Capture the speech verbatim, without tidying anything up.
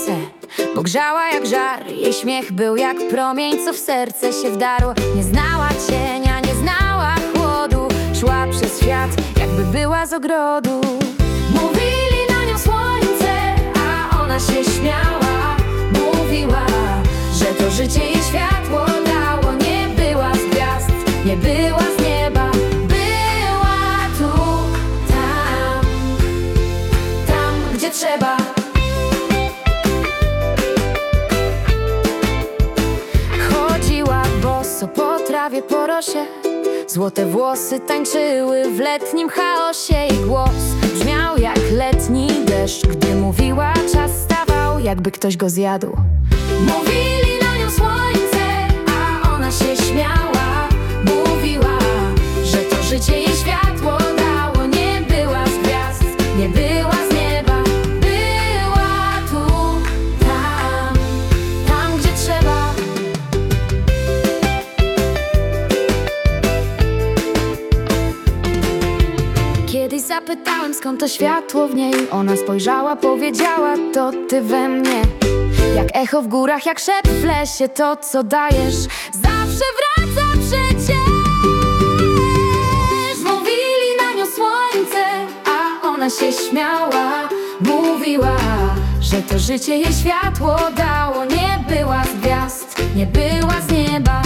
słońce, bo grzała jak żar. Jej śmiech był jak promień, co w serce się wdarło. Nie znała cienia, nie znała chłodu. Szła przez świat, jakby była z ogrodu. Mówili na nią słońce, a ona się śmiała. Mówiła, że to życie jej światło dało. Nie była z gwiazd, nie była z nieba. Była tu, tam, tam gdzie trzeba. Chodziła boso po trawie, po rosie. Złote włosy tańczyły w letnim chaosie. Jej głos brzmiał jak letni deszcz. Gdy mówiła, czas stawał, jakby ktoś go zjadł. Mówili na nią słońce, a ona się śmiała. Mówiła, że to życie jej światło dało. Nie była z gwiazd, nie była z nieba. Była tu, tam, tam gdzie trzeba. Kiedyś zapytałem, skąd to światło w niej. Ona spojrzała, powiedziała, to ty we mnie. Jak echo w górach, jak szept w lesie. To co dajesz zawsze wraca przecież. Mówili na nią słońce, a ona się śmiała. Mówiła, że to życie jej światło dało. Nie była z gwiazd, nie była z nieba.